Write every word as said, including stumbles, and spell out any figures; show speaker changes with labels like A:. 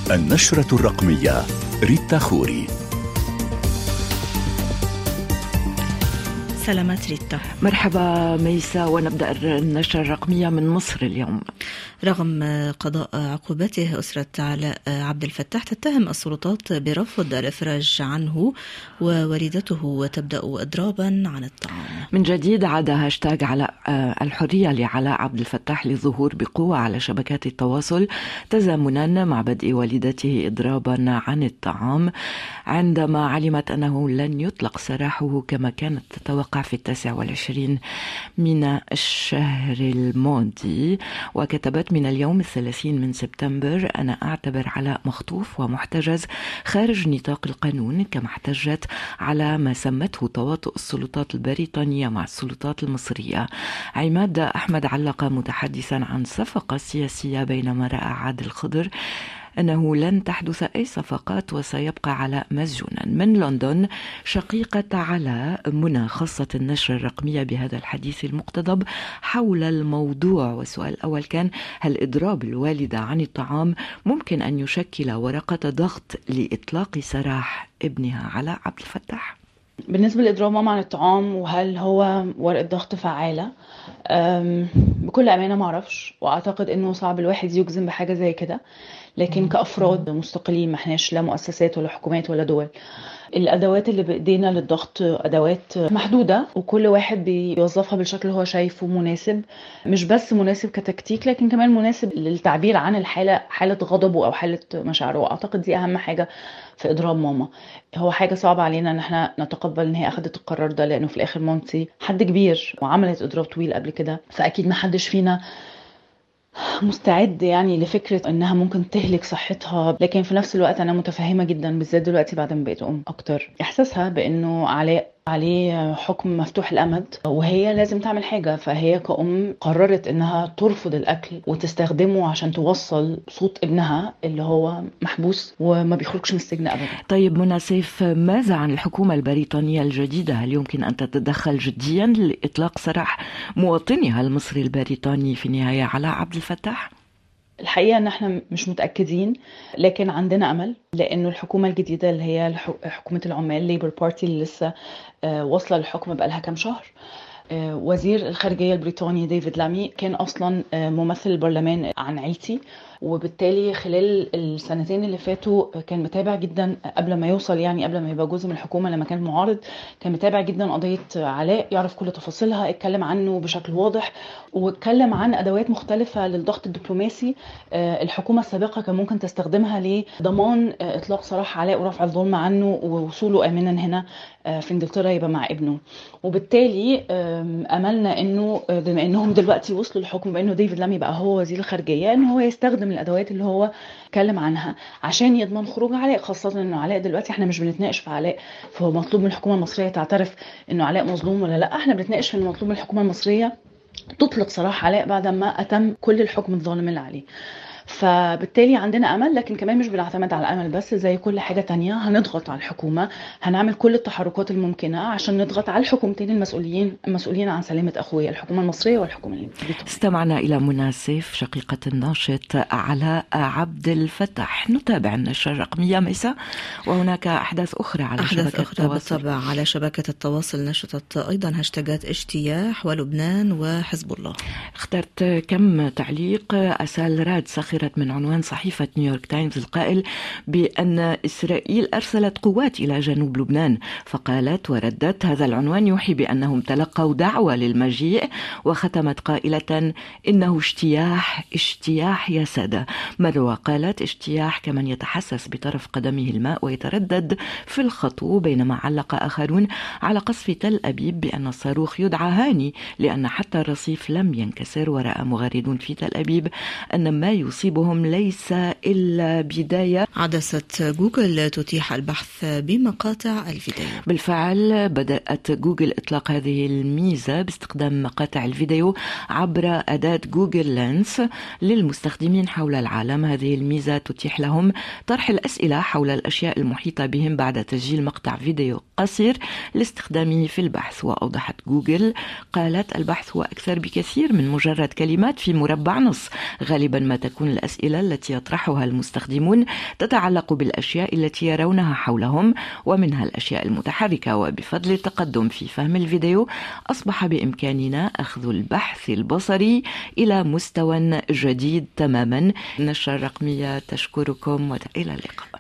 A: النشرة الرقمية ريتا خوري.
B: سلامات ريتا.
C: مرحبا ميسا، ونبدأ النشرة الرقمية من مصر اليوم.
B: رغم قضاء عقوبته أسرة علاء عبد الفتاح تتهم السلطات برفض الإفراج عنه ووالدته وتبدأ إضرابا عن الطعام.
C: من جديد عاد هاشتاج علاء الحرية لعلاء عبد الفتاح للظهور بقوة على شبكات التواصل تزامنا مع بدء والدته إضرابا عن الطعام عندما علمت أنه لن يطلق سراحه كما كانت تتوقع في التاسع والعشرين من الشهر الماضي. وكتبت: من اليوم الثلاثين من سبتمبر أنا أعتبر علاء مخطوف ومحتجز خارج نطاق القانون، كما احتجت على ما سمته تواطؤ السلطات البريطانية مع السلطات المصرية. عماد أحمد علق متحدثا عن صفقة سياسية بينما رأى عادل خضر أنه لن تحدث أي صفقات وسيبقى علاء مسجونا. من لندن شقيقة علاء منى خصت النشرة الرقمية بهذا الحديث المقتضب حول الموضوع، والسؤال الأول كان: هل إضراب الوالدة عن الطعام ممكن أن يشكل ورقة ضغط لإطلاق سراح ابنها علاء عبد الفتاح؟
D: بالنسبة لإضراب ماما عن الطعام وهل هو ورقة ضغط فعالة، بكل أمانة ما أعرفش، وأعتقد أنه صعب الواحد يجزم بحاجة زي كده، لكن كأفراد مستقلين ما احناش لا مؤسسات ولا حكومات ولا دول. الأدوات اللي بإيدينا للضغط أدوات محدودة، وكل واحد بيوظفها بالشكل اللي هو شايفه مناسب، مش بس مناسب كتكتيك لكن كمان مناسب للتعبير عن الحالة، حالة غضبه أو حالة مشاعره. أعتقد دي أهم حاجة في إضراب ماما. هو حاجة صعبة علينا إن احنا نتقبل إن هي أخذت القرار ده، لأنه في الآخر مامتي حد كبير وعملت إضراب طويل قبل كده، فأكيد ما حدش فينا مستعد يعني لفكرة انها ممكن تهلك صحتها. لكن في نفس الوقت انا متفهمة جدا، بالذات دلوقتي بعد ما بقيت ام اكتر، احساسها بانه علاء عليه حكم مفتوح الامد وهي لازم تعمل حاجة. فهي كأم قررت انها ترفض الاكل وتستخدمه عشان توصل صوت ابنها اللي هو محبوس وما بيخرجش من السجن ابدا.
C: طيب منى سيف، ماذا عن الحكومة البريطانية الجديدة؟ هل يمكن ان تتدخل جديا لاطلاق سراح مواطنها المصري البريطاني في النهاية علاء عبد الفتاح؟
D: الحقيقة ان احنا مش متأكدين، لكن عندنا امل، لانه الحكومة الجديدة اللي هي حكومة العمال ليبر بارتي اللي لسه واصلة للحكم بقالها كام شهر، وزير الخارجية البريطاني ديفيد لامي كان أصلا ممثل البرلمان عن عيلتي، وبالتالي خلال السنتين اللي فاتوا كان متابع جدا قبل ما يوصل، يعني قبل ما يبقى جزء من الحكومة لما كان معارض، كان متابع جدا قضية علاء، يعرف كل تفاصيلها، اتكلم عنه بشكل واضح، واتكلم عن أدوات مختلفة للضغط الدبلوماسي الحكومة السابقة كان ممكن تستخدمها لضمان إطلاق سراح علاء ورفع الظلم عنه ووصوله آمنا هنا في انجلترا يبقى مع ابنه. وبالتالي املنا انه بما انهم دلوقتي وصلوا للحكم بانه ديفيد لامي بقى هو وزير الخارجيه، انه هو يستخدم الادوات اللي هو اتكلم عنها عشان يضمن خروج علاء، خاصه انه علاء دلوقتي احنا مش بنتناقش في علاء، فهو مطلوب من الحكومه المصريه تعترف انه علاء مظلوم ولا لا، احنا بنتناقش في المطلوب من الحكومه المصريه تطلق سراح علاء بعد ما اتم كل الحكم الظالم اللي عليه. فبالتالي عندنا امل، لكن كمان مش بنعتمد على الامل بس، زي كل حاجه تانية هنضغط على الحكومه، هنعمل كل التحركات الممكنه عشان نضغط على الحكومتين المسؤولين المسؤولين عن سلامه اخويا، الحكومه المصريه والحكومه الليبيه.
C: استمعنا الى منى سيف شقيقه الناشط علاء عبد الفتاح. نتابع النشرة الرقميه ميسا، وهناك احداث اخرى على
B: أحداث
C: شبكه
B: أخرى
C: التواصل.
B: بالطبع على شبكه التواصل نشطت ايضا هاشتاجات اجتياح ولبنان وحزب الله.
C: اخترت كم تعليق. اسال راد سخرت من عنوان صحيفة نيويورك تايمز القائل بأن إسرائيل أرسلت قوات إلى جنوب لبنان، فقالت وردت: هذا العنوان يوحي بأنهم تلقوا دعوة للمجيء، وختمت قائلة: إنه اجتياح اجتياح يا سادة. مروة قالت: اجتياح كمن يتحسس بطرف قدمه الماء ويتردد في الخطو، بينما علق آخرون على قصف تل أبيب بأن الصاروخ يدعى هاني لأن حتى الرصيف لم ينكسر، ورأى مغردون في تل أبيب أن ما يصيب هم ليس إلا بداية.
B: عدسة جوجل تتيح البحث بمقاطع الفيديو.
C: بالفعل بدأت جوجل إطلاق هذه الميزة باستخدام مقاطع الفيديو عبر أداة جوجل لينس للمستخدمين حول العالم. هذه الميزة تتيح لهم طرح الأسئلة حول الأشياء المحيطة بهم بعد تسجيل مقطع فيديو قصير لاستخدامه في البحث. وأوضحت جوجل قالت: البحث هو أكثر بكثير من مجرد كلمات في مربع نص، غالبا ما تكون الأسئلة التي يطرحها المستخدمون تتعلق بالأشياء التي يرونها حولهم ومنها الأشياء المتحركة، وبفضل التقدم في فهم الفيديو أصبح بإمكاننا أخذ البحث البصري إلى مستوى جديد تماما. النشرة الرقمية تشكركم وإلى اللقاء.